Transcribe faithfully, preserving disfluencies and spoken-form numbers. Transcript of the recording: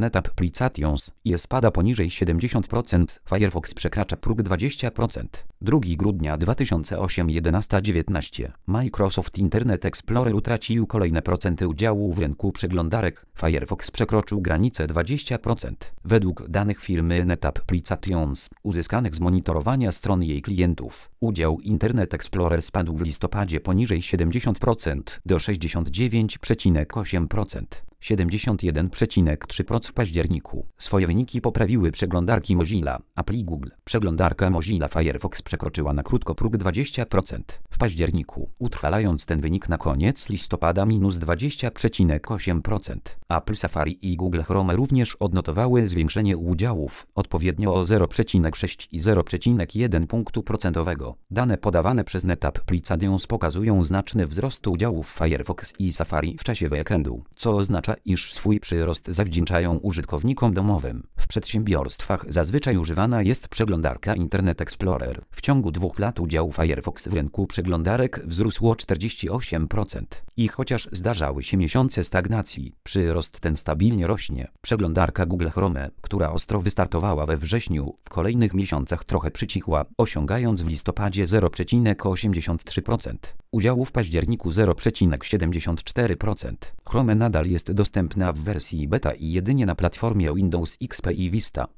NetApplications i spada poniżej siedemdziesiąt procent, Firefox przekracza próg dwadzieścia procent. drugiego grudnia dwa tysiące ósmego jedenaście dziewiętnaście Microsoft Internet Explorer utracił kolejne procenty udziału w rynku przeglądarek. Firefox przekroczył granicę dwadzieścia procent. Według danych firmy NetApplications, uzyskanych z monitorowania stron jej klientów, udział Internet Explorer spadł w listopadzie poniżej siedemdziesiąt procent do sześćdziesiąt dziewięć przecinek osiem procent. siedemdziesiąt jeden przecinek trzy procent w październiku. Swoje wyniki poprawiły przeglądarki Mozilla, Apple i Google. Przeglądarka Mozilla Firefox przekroczyła na krótko próg dwadzieścia procent w październiku, utrwalając ten wynik na koniec listopada minus dwadzieścia przecinek osiem procent. Apple Safari i Google Chrome również odnotowały zwiększenie udziałów, odpowiednio o zero przecinek sześć i zero przecinek jeden punktu procentowego. Dane podawane przez NetApplications pokazują znaczny wzrost udziałów Firefox i Safari w czasie weekendu, co oznacza, iż swój przyrost zawdzięczają użytkownikom domowym. W przedsiębiorstwach zazwyczaj używana jest przeglądarka Internet Explorer. W ciągu dwóch lat udział Firefox w rynku przeglądarek wzrósł o czterdzieści osiem procent. I chociaż zdarzały się miesiące stagnacji, przyrost ten stabilnie rośnie. Przeglądarka Google Chrome, która ostro wystartowała we wrześniu, w kolejnych miesiącach trochę przycichła, osiągając w listopadzie zero przecinek osiemdziesiąt trzy procent. Udziału w październiku zero przecinek siedemdziesiąt cztery procent. Chrome nadal jest dostępna w wersji beta i jedynie na platformie Windows X P i Vista.